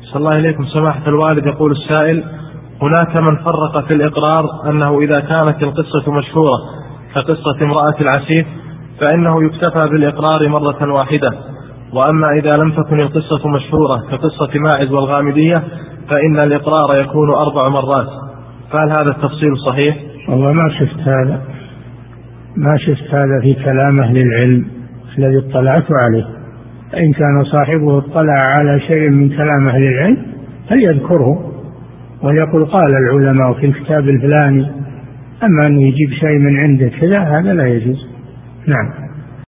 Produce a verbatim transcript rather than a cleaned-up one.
صلى الله إليكم سماحة الوالد. يقول السائل: هناك من فرق في الإقرار أنه إذا كانت القصة مشهورة كقصة امرأة العسيف فإنه يكتفى بالإقرار مرة واحدة، وأما إذا لم تكن القصة مشهورة كقصة ماعز والغامدية فإن الإقرار يكون أربع مرات، فهل هذا التفصيل صحيح؟ والله ما شفت هذا ما شفت هذا في كلام أهل العلم الذي اطلعت عليه. إن كان صاحبه اطلع على شيء من كلام أهل العلم فليذكره ويقول قال العلماء في الكتاب الفلاني، أما أن يجيب شيء من عنده كذا هذا لا يجوز. نعم.